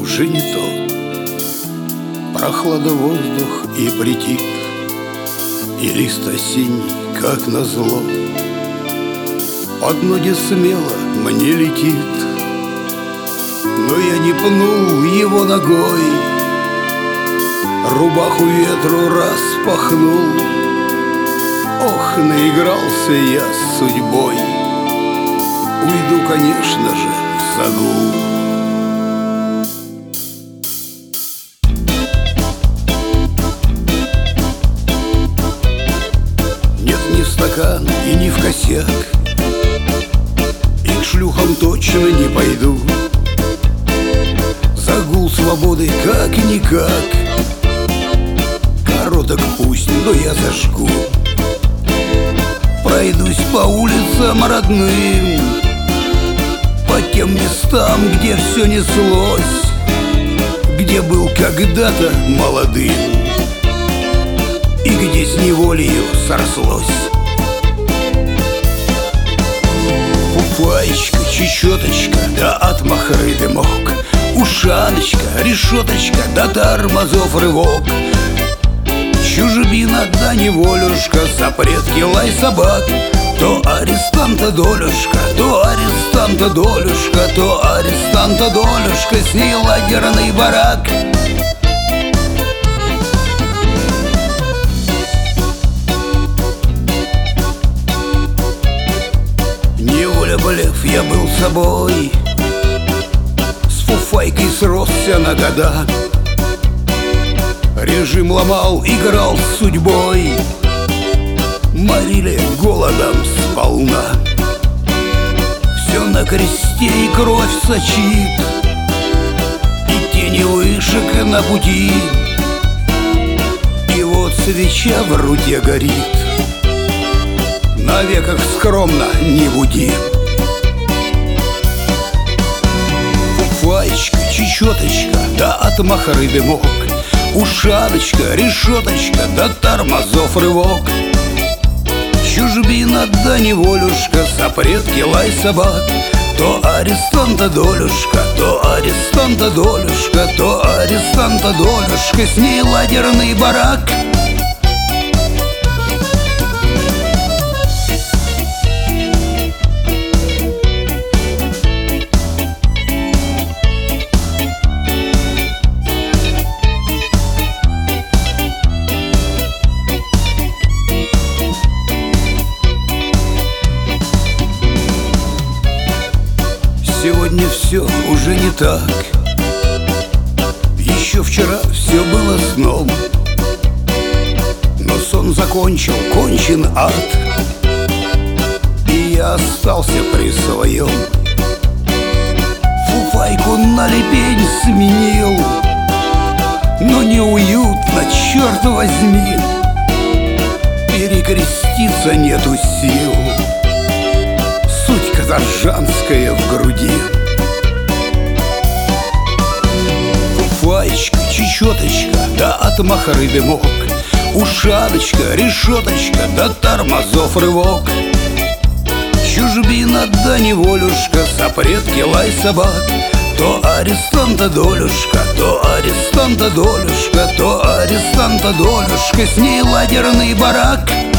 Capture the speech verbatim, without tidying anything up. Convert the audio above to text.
уже не то. Прохлада воздух и притих, и лист осенний, как назло, под ноги смело мне летит. Но я не пнул его ногой, рубаху ветру распахнул. Ох, наигрался я с судьбой, уйду, конечно же, в загул. Нет, ни в стакан и ни в косяк, и к шлюхам точно не пойду. Загул свободы как-никак, короток пусть, но я зажгу. Пройдусь по улицам родным, по тем местам, где все неслось, где был когда-то молодым и где с неволею срослось. Фуфаечка, чечеточка, да от махры дымок, ушаночка, решеточка, да тормозов рывок. Чужбина да неволюшка, запретки лай собак. То арестанта долюшка, то арестанта долюшка, то арестанта долюшка, с ней лагерный барак. Неволя болев, я был собой, с фуфайкой сросся на года. Режим ломал, играл с судьбой, морили голодом сполна. Все на кресте и кровь сочит, и тени вышек на пути. И вот свеча в руке горит, на веках скромно не буди. Фуфаечка, чечеточка, да от махры дымок, ушаночка, решеточка, да тормозов рывок. Чужбина да неволюшка, запретки лай собак. То арестанта долюшка, то арестанта долюшка, то арестанта долюшка, с ней лагерный барак. Сегодня все уже не так, еще вчера все было сном, но сон закончил, кончен ад, и я остался при своем. Фуфайку на лепень сменил, но неуютно, черт возьми, перекреститься нету сил. Суть казаржанская в груди. Фуфаечка, чечеточка, да от махры дымок, ушаночка, решеточка, да тормозов рывок. Чужбина да неволюшка, запретки лай собак. То арестанта долюшка, то арестанта долюшка, то арестанта долюшка, с ней лагерный барак.